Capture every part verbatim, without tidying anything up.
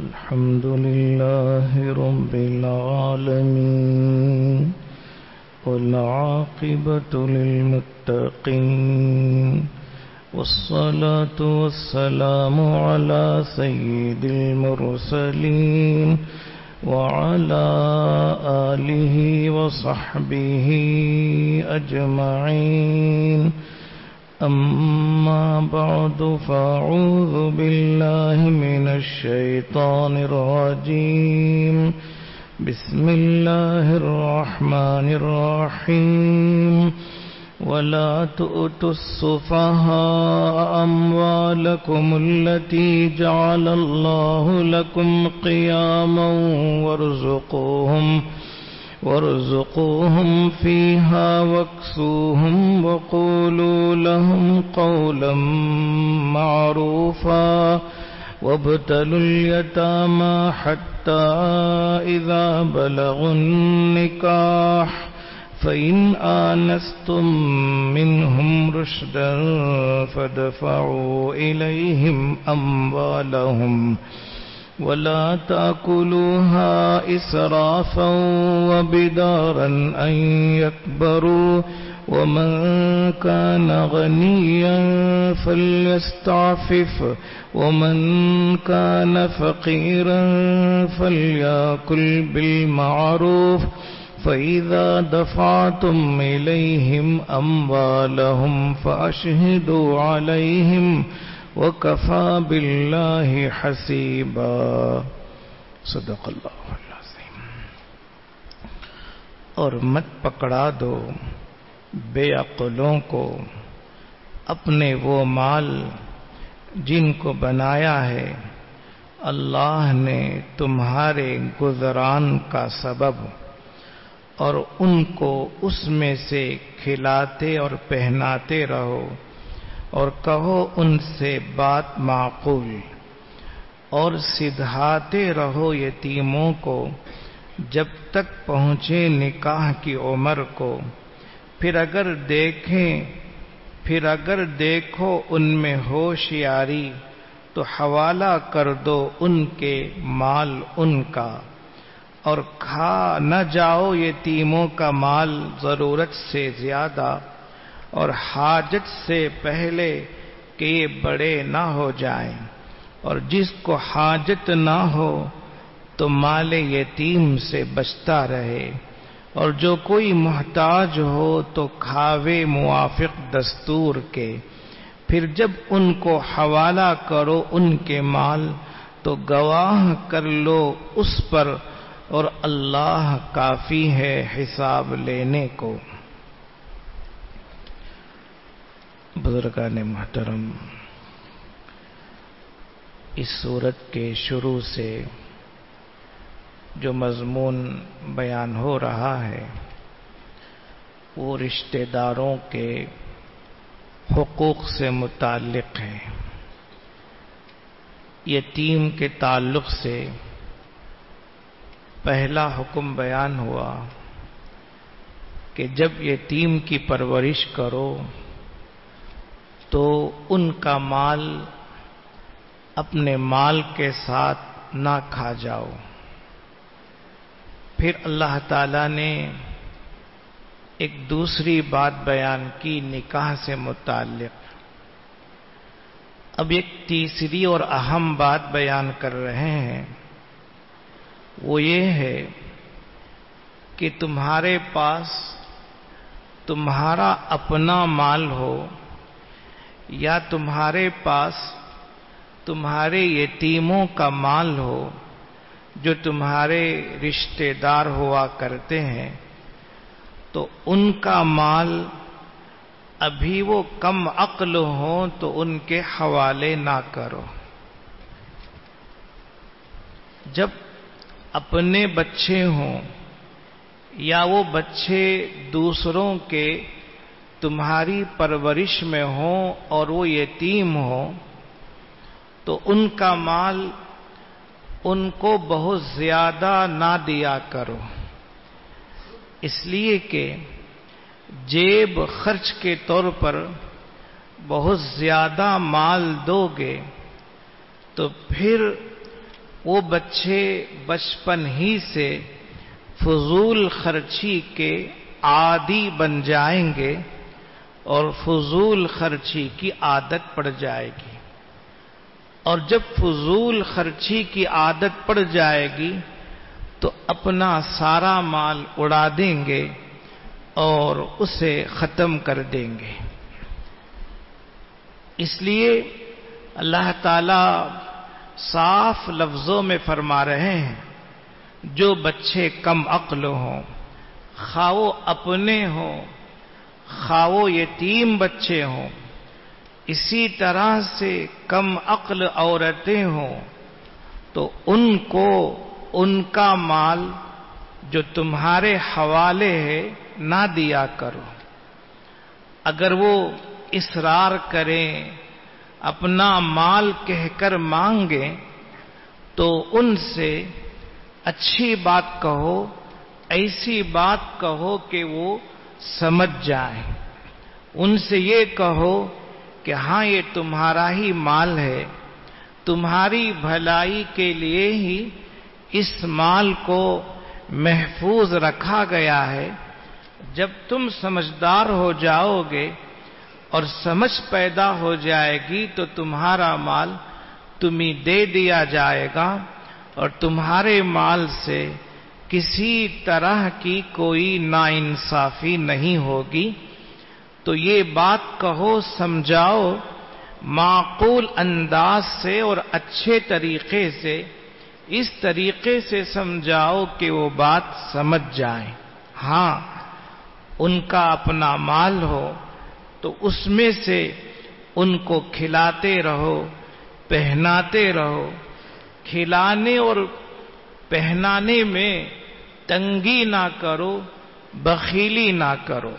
الحمد لله رب العالمين والعاقبة للمتقين والصلاة والسلام على سيد المرسلين وعلى آله وصحبه أجمعين. أما بعد فأعوذ بالله من الشيطان الرجيم. بسم الله الرحمن الرحيم. ولا تؤتوا السفهاء أموالكم التي جعل الله لكم قياما وارزقوهم وارزقوهم فيها واكسوهم وقولوا لهم قولا معروفا وابتلوا اليتامى حتى إذا بلغوا النكاح فإن آنستم منهم رشدا فادفعوا إليهم أموالهم ولا تأكلوها إسرافا وبدارا أن يكبروا ومن كان غنيا فليستعفف ومن كان فقيرا فليأكل بالمعروف فإذا دفعتم إليهم أموالهم فأشهدوا عليهم وَكَفَى بِاللَّهِ حَسِيبًا. صدق اللہ العظیم. اور مت پکڑا دو بے عقلوں کو اپنے وہ مال جن کو بنایا ہے اللہ نے تمہارے گزران کا سبب، اور ان کو اس میں سے کھلاتے اور پہناتے رہو اور کہو ان سے بات معقول، اور سدھاتے رہو یتیموں کو جب تک پہنچے نکاح کی عمر کو. پھر اگر دیکھیں پھر اگر دیکھو ان میں ہوشیاری تو حوالہ کر دو ان کے مال ان کا، اور کھا نہ جاؤ یتیموں کا مال ضرورت سے زیادہ اور حاجت سے پہلے کہ یہ بڑے نہ ہو جائیں. اور جس کو حاجت نہ ہو تو مال یتیم سے بچتا رہے، اور جو کوئی محتاج ہو تو کھاوے موافق دستور کے. پھر جب ان کو حوالہ کرو ان کے مال تو گواہ کر لو اس پر، اور اللہ کافی ہے حساب لینے کو. بزرگان محترم، اس سورت کے شروع سے جو مضمون بیان ہو رہا ہے وہ رشتہ داروں کے حقوق سے متعلق ہے. یتیم کے تعلق سے پہلا حکم بیان ہوا کہ جب یتیم کی پرورش کرو تو ان کا مال اپنے مال کے ساتھ نہ کھا جاؤ. پھر اللہ تعالی نے ایک دوسری بات بیان کی نکاح سے متعلق. اب ایک تیسری اور اہم بات بیان کر رہے ہیں، وہ یہ ہے کہ تمہارے پاس تمہارا اپنا مال ہو یا تمہارے پاس تمہارے یتیموں کا مال ہو جو تمہارے رشتہ دار ہوا کرتے ہیں، تو ان کا مال ابھی وہ کم عقل ہوں تو ان کے حوالے نہ کرو. جب اپنے بچے ہوں یا وہ بچے دوسروں کے تمہاری پرورش میں ہوں اور وہ یتیم ہوں تو ان کا مال ان کو بہت زیادہ نہ دیا کرو، اس لیے کہ جیب خرچ کے طور پر بہت زیادہ مال دو گے تو پھر وہ بچے بچپن ہی سے فضول خرچی کے عادی بن جائیں گے اور فضول خرچی کی عادت پڑ جائے گی، اور جب فضول خرچی کی عادت پڑ جائے گی تو اپنا سارا مال اڑا دیں گے اور اسے ختم کر دیں گے۔ اس لیے اللہ تعالی صاف لفظوں میں فرما رہے ہیں، جو بچے کم عقل ہوں، خواہ وہ اپنے ہوں خواہ وہ یتیم بچے ہوں، اسی طرح سے کم عقل عورتیں ہوں، تو ان کو ان کا مال جو تمہارے حوالے ہے نہ دیا کرو۔ اگر وہ اصرار کریں، اپنا مال کہہ کر مانگیں، تو ان سے اچھی بات کہو، ایسی بات کہو کہ وہ سمجھ جائیں۔ ان سے یہ کہو کہ ہاں یہ تمہارا ہی مال ہے، تمہاری بھلائی کے لیے ہی اس مال کو محفوظ رکھا گیا ہے۔ جب تم سمجھدار ہو جاؤ گے اور سمجھ پیدا ہو جائے گی تو تمہارا مال تمہیں دے دیا جائے گا، اور تمہارے مال سے کسی طرح کی کوئی ناانصافی نہیں ہوگی۔ تو یہ بات کہو، سمجھاؤ معقول انداز سے اور اچھے طریقے سے، اس طریقے سے سمجھاؤ کہ وہ بات سمجھ جائیں۔ ہاں ان کا اپنا مال ہو تو اس میں سے ان کو کھلاتے رہو، پہناتے رہو۔ کھلانے اور پہنانے میں تنگی نہ کرو، بخیلی نہ کرو۔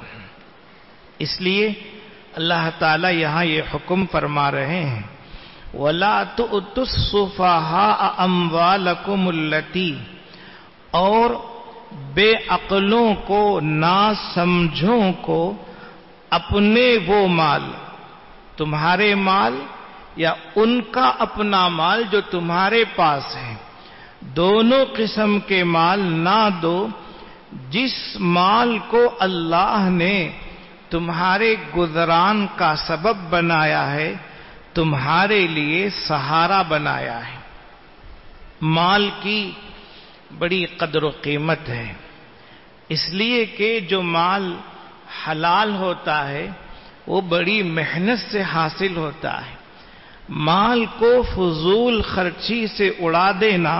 اس لیے اللہ تعالیٰ یہاں یہ حکم فرما رہے ہیں، وَلَا تُؤْتُوا السُّفَهَاءَ أَمْوَالَكُمُ الَّتِي، اور بے عقلوں کو، ناسمجھوں کو اپنے وہ مال، تمہارے مال یا ان کا اپنا مال جو تمہارے پاس ہے، دونوں قسم کے مال نہ دو، جس مال کو اللہ نے تمہارے گزران کا سبب بنایا ہے، تمہارے لیے سہارا بنایا ہے۔ مال کی بڑی قدر و قیمت ہے، اس لیے کہ جو مال حلال ہوتا ہے وہ بڑی محنت سے حاصل ہوتا ہے۔ مال کو فضول خرچی سے اڑا دینا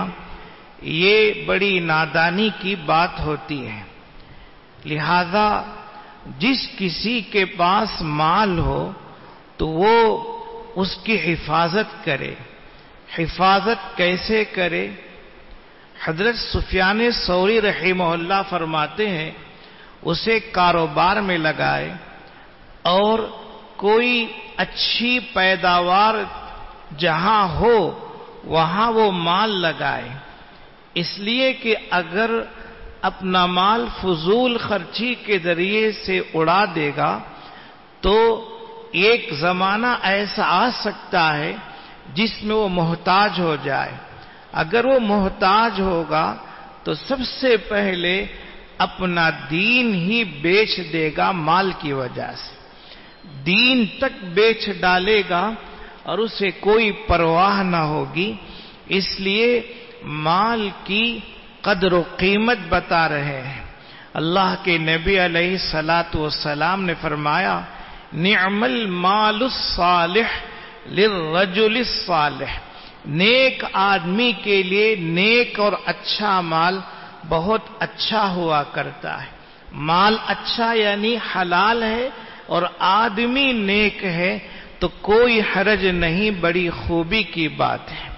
یہ بڑی نادانی کی بات ہوتی ہے۔ لہذا جس کسی کے پاس مال ہو تو وہ اس کی حفاظت کرے۔ حفاظت کیسے کرے؟ حضرت سفیان ثوری رحمہ اللہ فرماتے ہیں، اسے کاروبار میں لگائے اور کوئی اچھی پیداوار جہاں ہو وہاں وہ مال لگائے، اس لیے کہ اگر اپنا مال فضول خرچی کے ذریعے سے اڑا دے گا تو ایک زمانہ ایسا آ سکتا ہے جس میں وہ محتاج ہو جائے۔ اگر وہ محتاج ہوگا تو سب سے پہلے اپنا دین ہی بیچ دے گا، مال کی وجہ سے دین تک بیچ ڈالے گا اور اسے کوئی پرواہ نہ ہوگی۔ اس لیے مال کی قدر و قیمت بتا رہے ہیں۔ اللہ کے نبی علیہ الصلاۃ والسلام نے فرمایا، نعم المال الصالح للرجل الصالح، نیک آدمی کے لیے نیک اور اچھا مال بہت اچھا ہوا کرتا ہے۔ مال اچھا یعنی حلال ہے اور آدمی نیک ہے تو کوئی حرج نہیں، بڑی خوبی کی بات ہے۔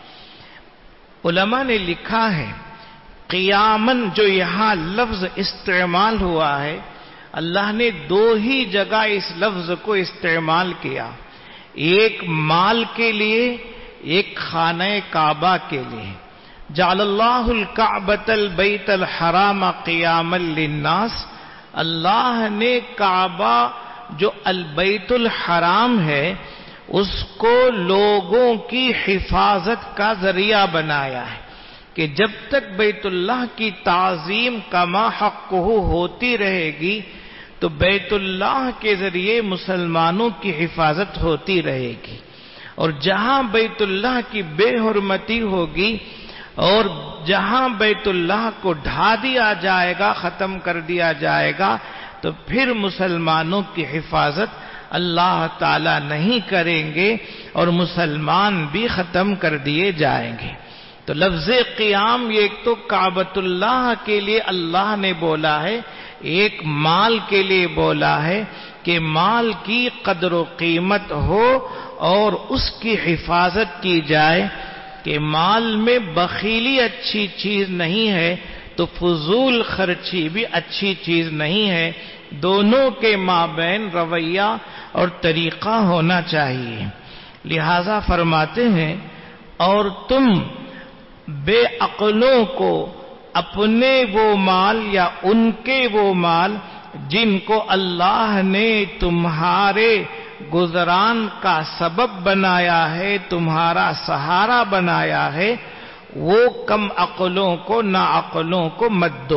علماء نے لکھا ہے، قیامن جو یہاں لفظ استعمال ہوا ہے، اللہ نے دو ہی جگہ اس لفظ کو استعمال کیا، ایک مال کے لیے، ایک خانہ کعبہ کے لیے۔ جعل اللہ الکعبۃ البیت الحرام قیاما للناس، اللہ نے کعبہ جو البیت الحرام ہے اس کو لوگوں کی حفاظت کا ذریعہ بنایا ہے۔ کہ جب تک بیت اللہ کی تعظیم کما حقہ ہوتی رہے گی تو بیت اللہ کے ذریعے مسلمانوں کی حفاظت ہوتی رہے گی، اور جہاں بیت اللہ کی بے حرمتی ہوگی اور جہاں بیت اللہ کو ڈھا دیا جائے گا، ختم کر دیا جائے گا، تو پھر مسلمانوں کی حفاظت اللہ تعالی نہیں کریں گے اور مسلمان بھی ختم کر دیے جائیں گے۔ تو لفظ قیام یہ ایک تو کعبۃ اللہ کے لیے اللہ نے بولا ہے، ایک مال کے لیے بولا ہے کہ مال کی قدر و قیمت ہو اور اس کی حفاظت کی جائے، کہ مال میں بخیلی اچھی چیز نہیں ہے تو فضول خرچی بھی اچھی چیز نہیں ہے، دونوں کے مابین رویہ اور طریقہ ہونا چاہیے۔ لہذا فرماتے ہیں اور تم بے عقلوں کو اپنے وہ مال یا ان کے وہ مال جن کو اللہ نے تمہارے گزران کا سبب بنایا ہے، تمہارا سہارا بنایا ہے، وہ کم عقلوں کو نا عقلوں کو مت دو۔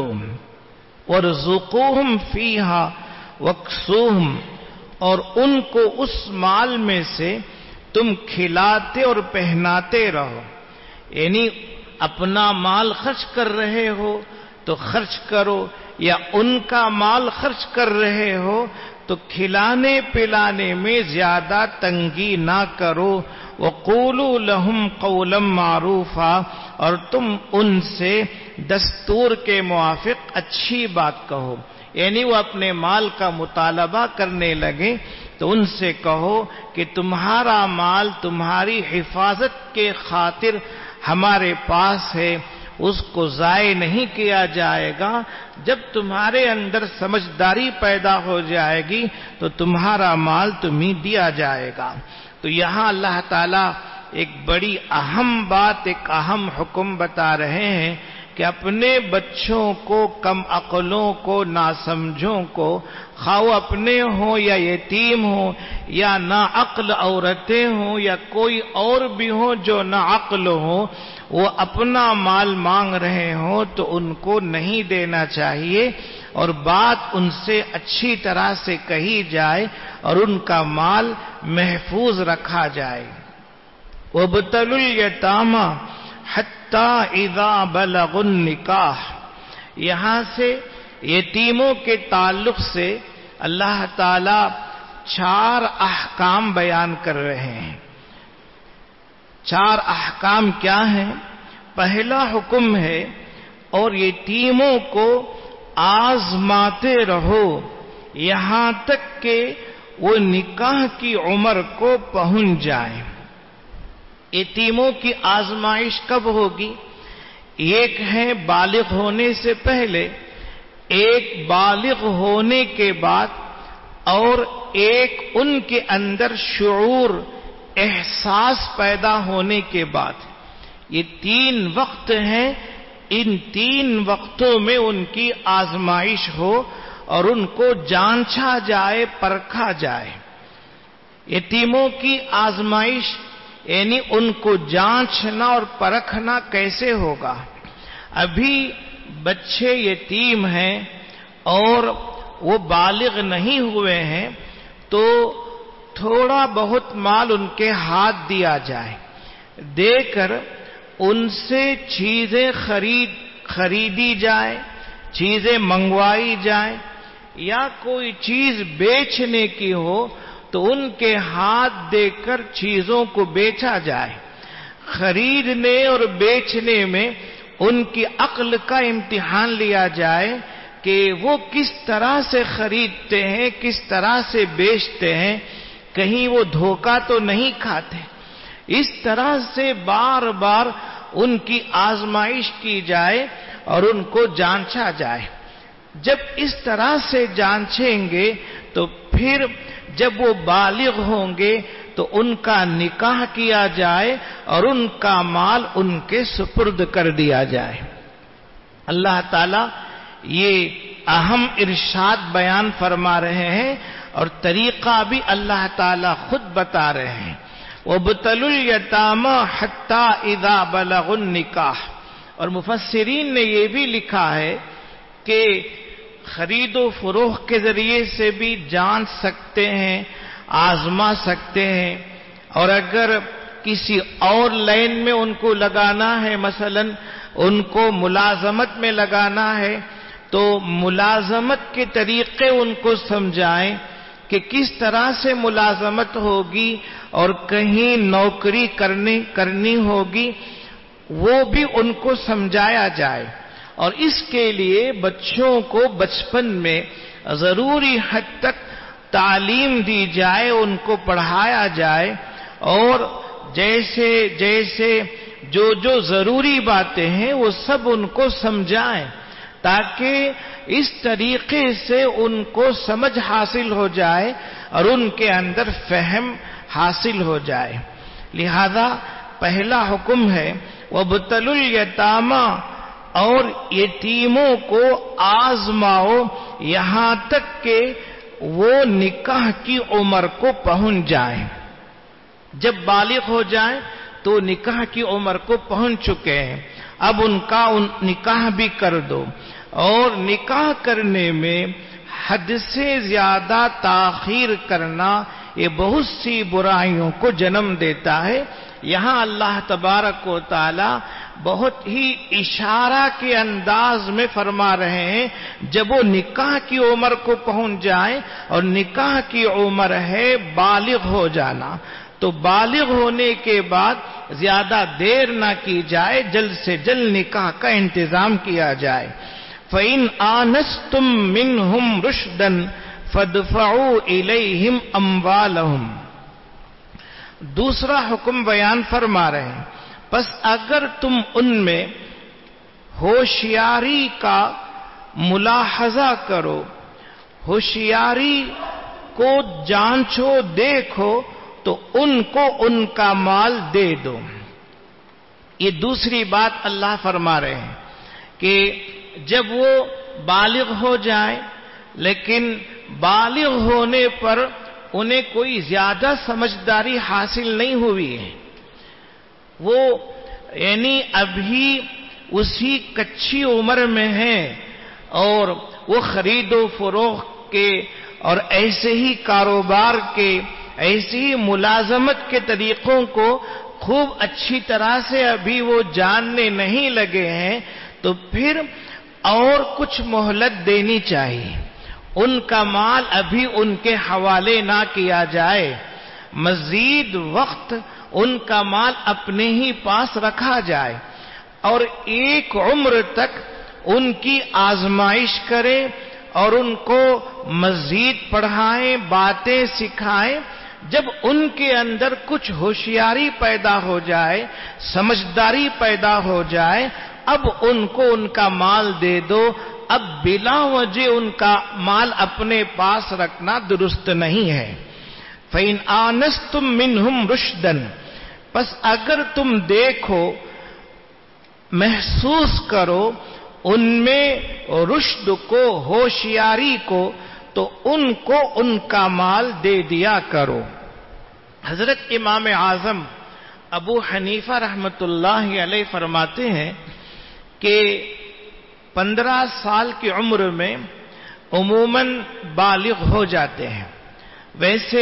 وارزقوہم فیہا وکسوہم، اور ان کو اس مال میں سے تم کھلاتے اور پہناتے رہو، یعنی اپنا مال خرچ کر رہے ہو تو خرچ کرو، یا ان کا مال خرچ کر رہے ہو تو کھلانے پلانے میں زیادہ تنگی نہ کرو۔ وقولوا لهم قولا معروفا، اور تم ان سے دستور کے موافق اچھی بات کہو، یعنی وہ اپنے مال کا مطالبہ کرنے لگے تو ان سے کہو کہ تمہارا مال تمہاری حفاظت کے خاطر ہمارے پاس ہے، اس کو ضائع نہیں کیا جائے گا، جب تمہارے اندر سمجھداری پیدا ہو جائے گی تو تمہارا مال تمہیں دیا جائے گا۔ تو یہاں اللہ تعالیٰ ایک بڑی اہم بات، ایک اہم حکم بتا رہے ہیں کہ اپنے بچوں کو، کم عقلوں کو، ناسمجھوں کو، خواہ وہ اپنے ہوں یا یتیم ہوں یا ناعقل عورتیں ہوں یا کوئی اور بھی ہوں جو ناعقل ہوں، وہ اپنا مال مانگ رہے ہوں تو ان کو نہیں دینا چاہیے، اور بات ان سے اچھی طرح سے کہی جائے اور ان کا مال محفوظ رکھا جائے۔ وَابْتَلُوا الْيَتَامَى حَتَّى إِذَا بَلَغُوا النِّكَاحَ، یہاں سے یتیموں کے تعلق سے اللہ تعالی چار احکام بیان کر رہے ہیں۔ چار احکام کیا ہیں؟ پہلا حکم ہے اور یتیموں کو آزماتے رہو یہاں تک کہ وہ نکاح کی عمر کو پہنچ جائیں۔ یتیموں کی آزمائش کب ہوگی؟ ایک ہے بالغ ہونے سے پہلے، ایک بالغ ہونے کے بعد، اور ایک ان کے اندر شعور، احساس پیدا ہونے کے بعد۔ یہ تین وقت ہیں، ان تین وقتوں میں ان کی آزمائش ہو اور ان کو جانچا جائے، پرکھا جائے۔ یتیموں کی آزمائش یعنی ان کو جانچنا اور پرکھنا کیسے ہوگا؟ ابھی بچے یتیم ہیں اور وہ بالغ نہیں ہوئے ہیں تو تھوڑا بہت مال ان کے ہاتھ دیا جائے، دے کر ان سے چیزیں خرید خریدی جائے، چیزیں منگوائی جائیں، یا کوئی چیز بیچنے کی ہو تو ان کے ہاتھ دے کر چیزوں کو بیچا جائے۔ خریدنے اور بیچنے میں ان کی عقل کا امتحان لیا جائے کہ وہ کس طرح سے خریدتے ہیں، کس طرح سے بیچتے ہیں، کہیں وہ دھوکہ تو نہیں کھاتے۔ اس طرح سے بار بار ان کی آزمائش کی جائے اور ان کو جانچا جائے۔ جب اس طرح سے جانچیں گے تو پھر جب وہ بالغ ہوں گے تو ان کا نکاح کیا جائے اور ان کا مال ان کے سپرد کر دیا جائے۔ اللہ تعالیٰ یہ اہم ارشاد بیان فرما رہے ہیں اور طریقہ بھی اللہ تعالیٰ خود بتا رہے ہیں۔ وَابْتَلُوا الْيَتَامَى حَتَّى إِذَا بَلَغُوا النِّكَاحَ، اور مفسرین نے یہ بھی لکھا ہے کہ خرید و فروخت کے ذریعے سے بھی جان سکتے ہیں، آزما سکتے ہیں، اور اگر کسی اور لائن میں ان کو لگانا ہے، مثلا ان کو ملازمت میں لگانا ہے، تو ملازمت کے طریقے ان کو سمجھائیں کہ کس طرح سے ملازمت ہوگی اور کہیں نوکری کرنی کرنی ہوگی، وہ بھی ان کو سمجھایا جائے۔ اور اس کے لیے بچوں کو بچپن میں ضروری حد تک تعلیم دی جائے، ان کو پڑھایا جائے، اور جیسے جیسے جو جو ضروری باتیں ہیں وہ سب ان کو سمجھائیں، تاکہ اس طریقے سے ان کو سمجھ حاصل ہو جائے اور ان کے اندر فہم حاصل ہو جائے۔ لہذا پہلا حکم ہے وَابْتَلُوا الْيَتَامَىٰ، اور یتیموں کو آزماؤ یہاں تک کہ وہ نکاح کی عمر کو پہنچ جائیں۔ جب بالغ ہو جائیں تو نکاح کی عمر کو پہنچ چکے ہیں، اب ان کا ان نکاح بھی کر دو۔ اور نکاح کرنے میں حد سے زیادہ تاخیر کرنا یہ بہت سی برائیوں کو جنم دیتا ہے۔ یہاں اللہ تبارک و تعالی بہت ہی اشارہ کے انداز میں فرما رہے ہیں، جب وہ نکاح کی عمر کو پہنچ جائیں، اور نکاح کی عمر ہے بالغ ہو جانا، تو بالغ ہونے کے بعد زیادہ دیر نہ کی جائے، جلد سے جلد نکاح کا انتظام کیا جائے۔ فَإِنْ آنَسْتُمْ مِنْهُمْ رُشْدًا فَادْفَعُوا إِلَيْهِمْ أَمْوَالَهُمْ۔ دوسرا حکم بیان فرما رہے ہیں، پس اگر تم ان میں ہوشیاری کا ملاحظہ کرو، ہوشیاری کو جانچو دیکھو، تو ان کو ان کا مال دے دو۔ یہ دوسری بات اللہ فرما رہے ہیں کہ جب وہ بالغ ہو جائیں، لیکن بالغ ہونے پر انہیں کوئی زیادہ سمجھداری حاصل نہیں ہوئی ہے، وہ یعنی ابھی اسی کچی عمر میں ہیں، اور وہ خرید و فروخت کے اور ایسے ہی کاروبار کے، ایسی ہی ملازمت کے طریقوں کو خوب اچھی طرح سے ابھی وہ جاننے نہیں لگے ہیں، تو پھر اور کچھ مہلت دینی چاہیے۔ ان کا مال ابھی ان کے حوالے نہ کیا جائے، مزید وقت ان کا مال اپنے ہی پاس رکھا جائے، اور ایک عمر تک ان کی آزمائش کریں اور ان کو مزید پڑھائیں، باتیں سکھائیں۔ جب ان کے اندر کچھ ہوشیاری پیدا ہو جائے، سمجھداری پیدا ہو جائے، اب ان کو ان کا مال دے دو۔ اب بلا وجہ ان کا مال اپنے پاس رکھنا درست نہیں ہے۔ فَإِنْ آنَسْتُمْ مِنْهُمْ رُشْدًا، پس اگر تم دیکھو، محسوس کرو ان میں رشد کو، ہوشیاری کو، تو ان کو ان کا مال دے دیا کرو۔ حضرت امام اعظم ابو حنیفہ رحمۃ اللہ علیہ فرماتے ہیں کہ پندرہ سال کی عمر میں عموماً بالغ ہو جاتے ہیں۔ ویسے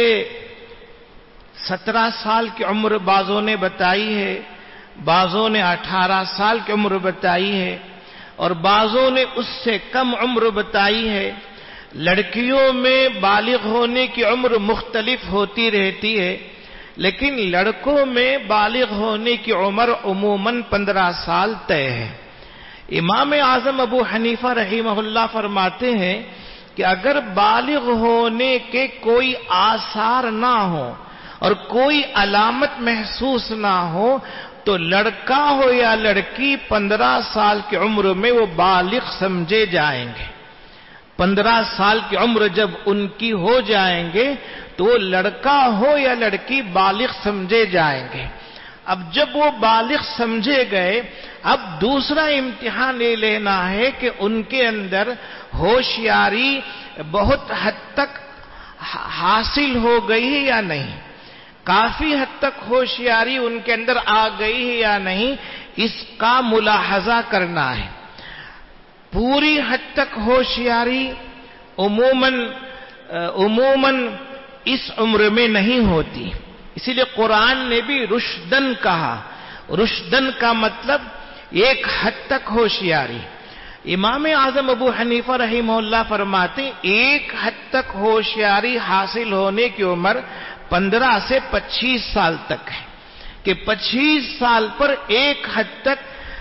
سترہ سال کی عمر بعضوں نے بتائی ہے، بعضوں نے اٹھارہ سال کی عمر بتائی ہے، اور بعضوں نے اس سے کم عمر بتائی ہے۔ لڑکیوں میں بالغ ہونے کی عمر مختلف ہوتی رہتی ہے، لیکن لڑکوں میں بالغ ہونے کی عمر عموماً پندرہ سال طے ہے۔ امام اعظم ابو حنیفہ رحمہ اللہ فرماتے ہیں کہ اگر بالغ ہونے کے کوئی آثار نہ ہو اور کوئی علامت محسوس نہ ہو، تو لڑکا ہو یا لڑکی پندرہ سال کی عمر میں وہ بالغ سمجھے جائیں گے۔ پندرہ سال کی عمر جب ان کی ہو جائیں گے تو وہ لڑکا ہو یا لڑکی بالغ سمجھے جائیں گے۔ اب جب وہ بالغ سمجھے گئے، اب دوسرا امتحان یہ لینا ہے کہ ان کے اندر ہوشیاری بہت حد تک حاصل ہو گئی ہے یا نہیں، کافی حد تک ہوشیاری ان کے اندر آ گئی ہے یا نہیں، اس کا ملاحظہ کرنا ہے۔ پوری حد تک ہوشیاری عموماً عموماً اس عمر میں نہیں ہوتی، اسی لیے قرآن نے بھی رشدن کہا۔ رشدن کا مطلب ایک حد تک ہوشیاری۔ امام اعظم ابو حنیفہ رحمہ اللہ فرماتے ایک حد تک ہوشیاری حاصل ہونے کی عمر پندرہ سے پچیس سال تک ہے، کہ پچیس سال پر ایک حد تک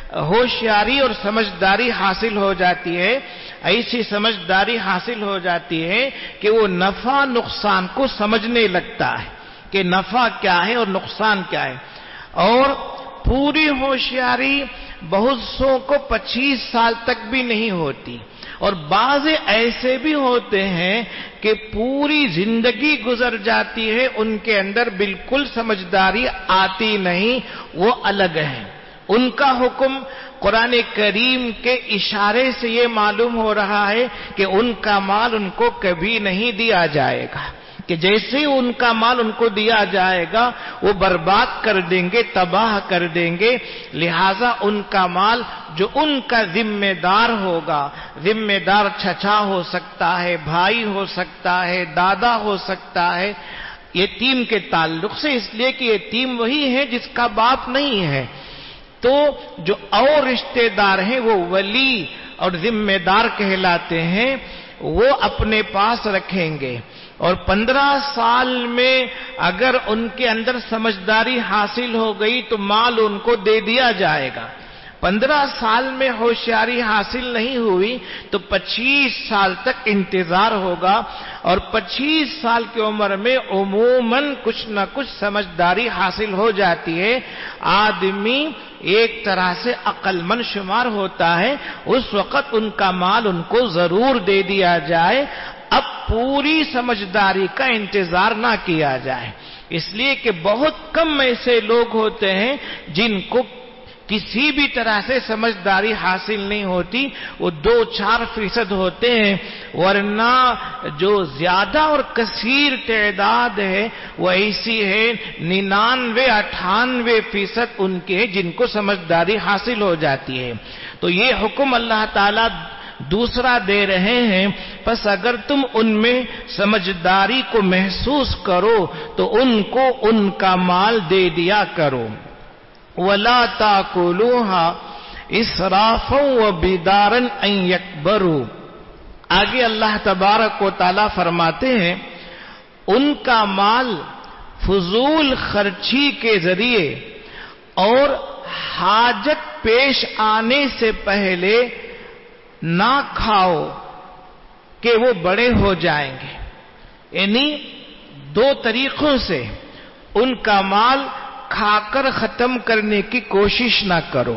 ہوشیاری اور سمجھداری حاصل ہو جاتی ہے۔ ایسی سمجھداری حاصل ہو جاتی ہے کہ وہ نفع نقصان کو سمجھنے لگتا ہے کہ نفع کیا ہے اور نقصان کیا ہے۔ اور پوری ہوشیاری بہت سو کو پچیس سال تک بھی نہیں ہوتی، اور بعض ایسے بھی ہوتے ہیں کہ پوری زندگی گزر جاتی ہے ان کے اندر بالکل سمجھداری آتی نہیں، وہ الگ ہیں۔ ان کا حکم قرآن کریم کے اشارے سے یہ معلوم ہو رہا ہے کہ ان کا مال ان کو کبھی نہیں دیا جائے گا، کہ جیسے ہی ان کا مال ان کو دیا جائے گا وہ برباد کر دیں گے، تباہ کر دیں گے۔ لہذا ان کا مال جو ان کا ذمہ دار ہوگا، ذمہ دار چچا ہو سکتا ہے، بھائی ہو سکتا ہے، دادا ہو سکتا ہے، یتیم کے تعلق سے، اس لیے کہ یتیم وہی ہے جس کا باپ نہیں ہے، تو جو اور رشتہ دار ہیں وہ ولی اور ذمہ دار کہلاتے ہیں، وہ اپنے پاس رکھیں گے۔ اور پندرہ سال میں اگر ان کے اندر سمجھداری حاصل ہو گئی تو مال ان کو دے دیا جائے گا۔ پندرہ سال میں ہوشیاری حاصل نہیں ہوئی تو پچیس سال تک انتظار ہوگا، اور پچیس سال کی عمر میں عموماً کچھ نہ کچھ سمجھداری حاصل ہو جاتی ہے، آدمی ایک طرح سے عقل مند شمار ہوتا ہے، اس وقت ان کا مال ان کو ضرور دے دیا جائے۔ اب پوری سمجھداری کا انتظار نہ کیا جائے، اس لیے کہ بہت کم ایسے لوگ ہوتے ہیں جن کو کسی بھی طرح سے سمجھداری حاصل نہیں ہوتی، وہ دو چار فیصد ہوتے ہیں، ورنہ جو زیادہ اور کثیر تعداد ہے وہ ایسی ہے ننانوے اٹھانوے فیصد ان کے ہیں جن کو سمجھداری حاصل ہو جاتی ہے۔ تو یہ حکم اللہ تعالیٰ دوسرا دے رہے ہیں، پس اگر تم ان میں سمجھداری کو محسوس کرو تو ان کو ان کا مال دے دیا کرو۔ وَلَا تَأْكُلُوهَا إِسْرَافًا وَبِدَارًا أَن يَكْبَرُوا۔ آگے اللہ تبارک و تعالیٰ فرماتے ہیں ان کا مال فضول خرچی کے ذریعے اور حاجت پیش آنے سے پہلے نہ کھاؤ کہ وہ بڑے ہو جائیں گے، یعنی دو طریقوں سے ان کا مال کھا کر ختم کرنے کی کوشش نہ کرو۔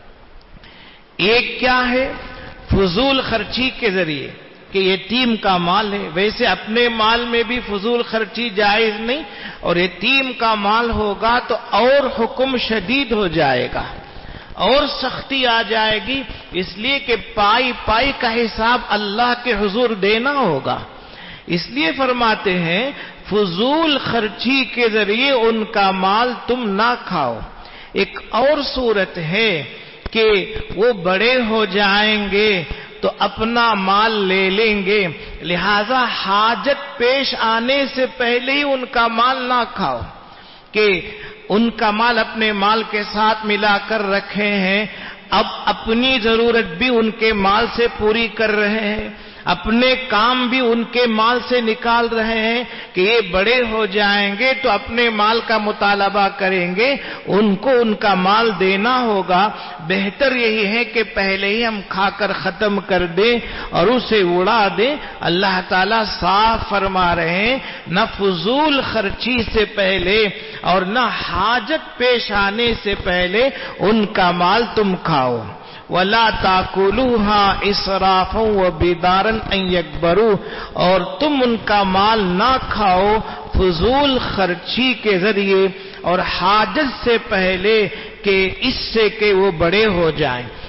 ایک کیا ہے؟ فضول خرچی کے ذریعے، کہ یتیم کا مال ہے، ویسے اپنے مال میں بھی فضول خرچی جائز نہیں، اور یتیم کا مال ہوگا تو اور حکم شدید ہو جائے گا اور سختی آ جائے گی، اس لیے کہ پائی پائی کا حساب اللہ کے حضور دینا ہوگا۔ اس لیے فرماتے ہیں فضول خرچی کے ذریعے ان کا مال تم نہ کھاؤ۔ ایک اور صورت ہے کہ وہ بڑے ہو جائیں گے تو اپنا مال لے لیں گے، لہذا حاجت پیش آنے سے پہلے ہی ان کا مال نہ کھاؤ، کہ ان کا مال اپنے مال کے ساتھ ملا کر رکھے ہیں، اب اپنی ضرورت بھی ان کے مال سے پوری کر رہے ہیں، اپنے کام بھی ان کے مال سے نکال رہے ہیں کہ یہ بڑے ہو جائیں گے تو اپنے مال کا مطالبہ کریں گے، ان کو ان کا مال دینا ہوگا۔ بہتر یہی ہے کہ پہلے ہی ہم کھا کر ختم کر دیں اور اسے اڑا دیں۔ اللہ تعالیٰ صاف فرما رہے ہیں نہ فضول خرچی سے پہلے اور نہ حاجت پیش آنے سے پہلے ان کا مال تم کھاؤ۔ وَلَا تَأْكُلُوهَا إِسْرَافًا وَبِدَارًا أَن يَكْبَرُوا، اور تم ان کا مال نہ کھاؤ فضول خرچی کے ذریعے اور حاجت سے پہلے کہ اس سے کہ وہ بڑے ہو جائیں۔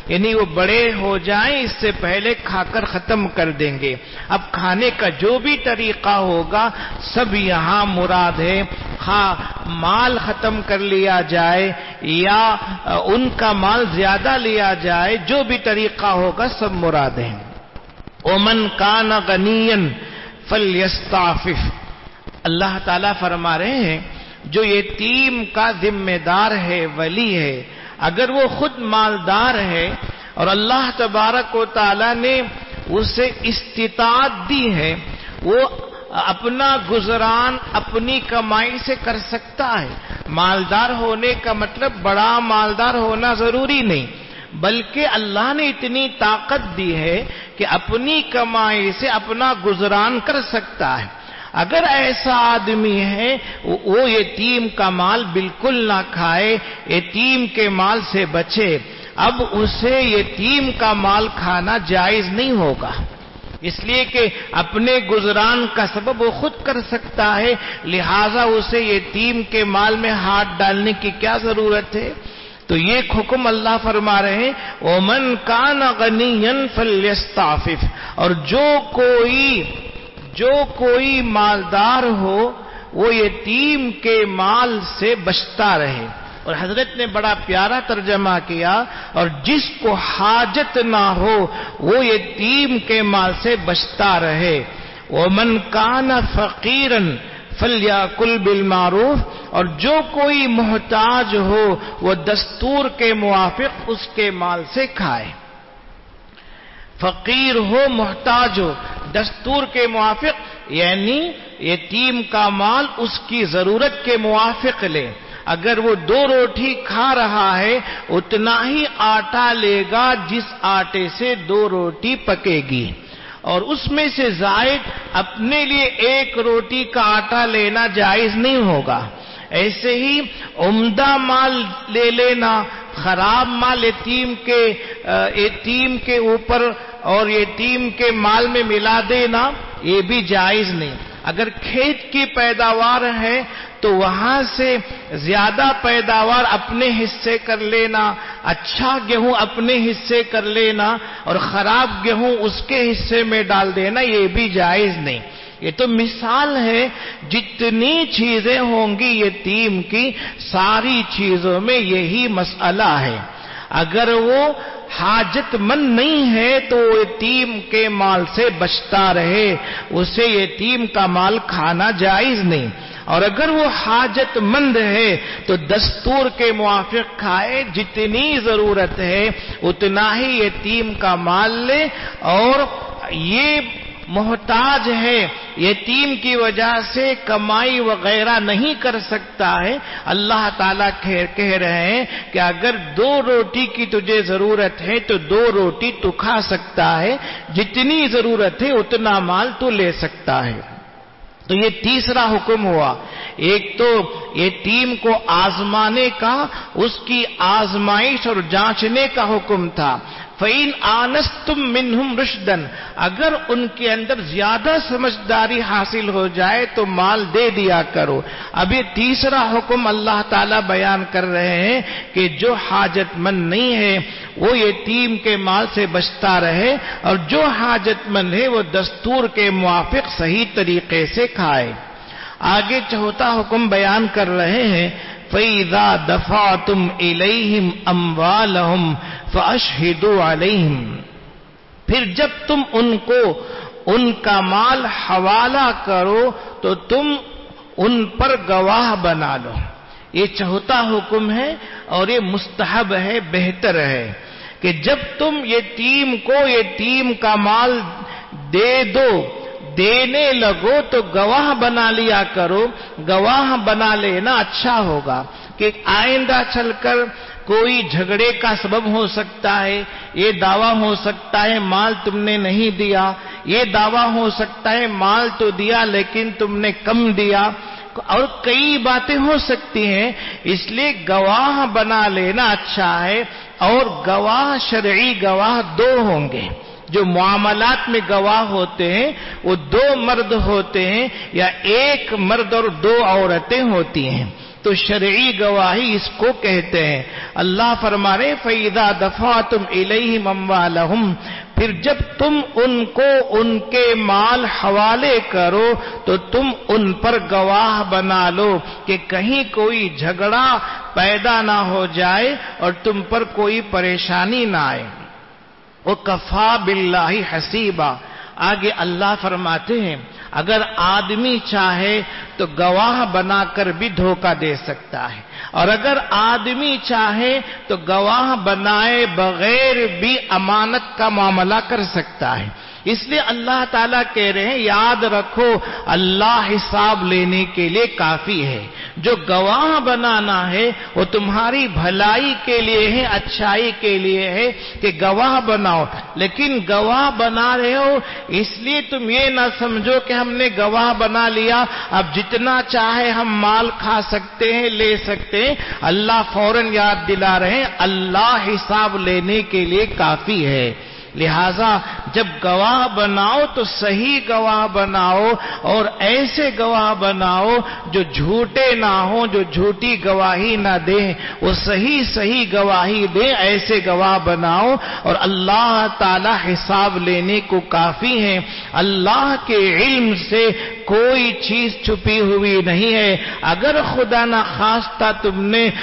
یعنی وہ بڑے ہو جائیں اس سے پہلے کھا کر ختم کر دیں گے۔ اب کھانے کا جو بھی طریقہ ہوگا سب یہاں مراد ہے، خواہ مال ختم کر لیا جائے یا ان کا مال زیادہ لیا جائے، جو بھی طریقہ ہوگا سب مراد ہے۔ وَمَنْ كَانَ غَنِيًّا فَلْيَسْتَعْفِفْ، اللہ تعالیٰ فرما رہے ہیں جو یتیم کا ذمہ دار ہے، ولی ہے، اگر وہ خود مالدار ہے اور اللہ تبارک و تعالیٰ نے اسے استطاعت دی ہے، وہ اپنا گزران اپنی کمائی سے کر سکتا ہے۔ مالدار ہونے کا مطلب بڑا مالدار ہونا ضروری نہیں، بلکہ اللہ نے اتنی طاقت دی ہے کہ اپنی کمائی سے اپنا گزران کر سکتا ہے۔ اگر ایسا آدمی ہے وہ یتیم کا مال بالکل نہ کھائے، یتیم کے مال سے بچے، اب اسے یتیم کا مال کھانا جائز نہیں ہوگا، اس لیے کہ اپنے گزران کا سبب وہ خود کر سکتا ہے، لہذا اسے یتیم کے مال میں ہاتھ ڈالنے کی کیا ضرورت ہے؟ تو یہ حکم اللہ فرما رہے ہیں وَمَنْ كَانَ غَنِيًّا فَلْيَسْتَعْفِفْ، اور جو کوئی جو کوئی مالدار ہو وہ یتیم کے مال سے بچتا رہے۔ اور حضرت نے بڑا پیارا ترجمہ کیا، اور جس کو حاجت نہ ہو وہ یتیم کے مال سے بچتا رہے۔ وَمَنْ كَانَ فَقِيرًا فَلْيَأْكُلْ بِالْمَعْرُوفِ، اور جو کوئی محتاج ہو وہ دستور کے موافق اس کے مال سے کھائے۔ فقیر ہو محتاج ہو دستور کے موافق، یعنی یتیم کا مال اس کی ضرورت کے موافق لے۔ اگر وہ دو روٹی کھا رہا ہے اتنا ہی آٹا لے گا جس آٹے سے دو روٹی پکے گی، اور اس میں سے زائد اپنے لیے ایک روٹی کا آٹا لینا جائز نہیں ہوگا۔ ایسے ہی عمدہ مال لے لینا، خراب مال یتیم کے یتیم کے اوپر اور یتیم کے مال میں ملا دینا یہ بھی جائز نہیں۔ اگر کھیت کی پیداوار ہے تو وہاں سے زیادہ پیداوار اپنے حصے کر لینا، اچھا گیہوں اپنے حصے کر لینا اور خراب گیہوں اس کے حصے میں ڈال دینا یہ بھی جائز نہیں۔ یہ تو مثال ہے، جتنی چیزیں ہوں گی یتیم کی ساری چیزوں میں یہی مسئلہ ہے۔ اگر وہ حاجت مند نہیں ہے تو یتیم کے مال سے بچتا رہے، اسے یتیم کا مال کھانا جائز نہیں۔ اور اگر وہ حاجت مند ہے تو دستور کے موافق کھائے، جتنی ضرورت ہے اتنا ہی یتیم کا مال لے۔ اور یہ محتاج ہے، یتیم کی وجہ سے کمائی وغیرہ نہیں کر سکتا ہے، اللہ تعالیٰ کہہ رہے ہیں کہ اگر دو روٹی کی تجھے ضرورت ہے تو دو روٹی تو کھا سکتا ہے، جتنی ضرورت ہے اتنا مال تو لے سکتا ہے۔ تو یہ تیسرا حکم ہوا، ایک تو یتیم کو آزمانے کا، اس کی آزمائش اور جانچنے کا حکم تھا۔ فَإِنْ آنَسْتُمْ مِنْهُمْ رُشْدًا، اگر ان کے اندر زیادہ سمجھداری حاصل ہو جائے تو مال دے دیا کرو۔ اب یہ تیسرا حکم اللہ تعالیٰ بیان کر رہے ہیں کہ جو حاجت مند نہیں ہے وہ یتیم کے مال سے بچتا رہے، اور جو حاجت مند ہے وہ دستور کے موافق صحیح طریقے سے کھائے۔ آگے چوتھا حکم بیان کر رہے ہیں فَإِذَا دَفَعْتُمْ إِلَيْهِمْ أَمْوَالَهُمْ فَأَشْهِدُوا عَلَيْهِمْ، پھر جب تم ان کو ان کا مال حوالہ کرو تو تم ان پر گواہ بنا لو۔ یہ چوتھا حکم ہے اور یہ مستحب ہے، بہتر ہے کہ جب تم یتیم کو یتیم کا مال دے دو، دینے لگو تو گواہ بنا لیا کرو۔ گواہ بنا لینا اچھا ہوگا کہ آئندہ چل کر کوئی جھگڑے کا سبب ہو سکتا ہے، یہ دعویٰ ہو سکتا ہے مال تم نے نہیں دیا، یہ دعویٰ ہو سکتا ہے مال تو دیا لیکن تم نے کم دیا، اور کئی باتیں ہو سکتی ہیں، اس لیے گواہ بنا لینا اچھا ہے۔ اور گواہ شرعی گواہ دو ہوں گے، جو معاملات میں گواہ ہوتے ہیں وہ دو مرد ہوتے ہیں یا ایک مرد اور دو عورتیں ہوتی ہیں۔ تو شرعی گواہی اس کو کہتے ہیں۔ اللہ فرما رہے فَإِذَا دَفَعْتُمْ إِلَيْهِمْ أَمْوَالَهُمْ، پھر جب تم ان کو ان کے مال حوالے کرو تو تم ان پر گواہ بنا لو کہ کہیں کوئی جھگڑا پیدا نہ ہو جائے اور تم پر کوئی پریشانی نہ آئے۔ وَكَفَى بِاللَّهِ حَسِيبًا، آگے اللہ فرماتے ہیں اگر آدمی چاہے تو گواہ بنا کر بھی دھوکہ دے سکتا ہے، اور اگر آدمی چاہے تو گواہ بنائے بغیر بھی امانت کا معاملہ کر سکتا ہے۔ اس لیے اللہ تعالیٰ کہہ رہے ہیں یاد رکھو اللہ حساب لینے کے لیے کافی ہے۔ جو گواہ بنانا ہے وہ تمہاری بھلائی کے لیے ہے، اچھائی کے لیے ہے کہ گواہ بناؤ، لیکن گواہ بنا رہے ہو اس لیے تم یہ نہ سمجھو کہ ہم نے گواہ بنا لیا اب جتنا چاہے ہم مال کھا سکتے ہیں، لے سکتے ہیں۔ اللہ فوراً یاد دلا رہے ہیں اللہ حساب لینے کے لیے کافی ہے۔ لہذا جب گواہ بناؤ تو صحیح گواہ بناؤ اور ایسے گواہ بناؤ جو جھوٹے نہ ہوں، جو جھوٹی گواہی نہ دیں، وہ صحیح صحیح گواہی دیں، ایسے گواہ بناؤ، اور اللہ تعالی حساب لینے کو کافی ہے۔ اللہ کے علم سے کوئی چیز چھپی ہوئی نہیں ہے۔ اگر خدا نہ خواستہ تم نے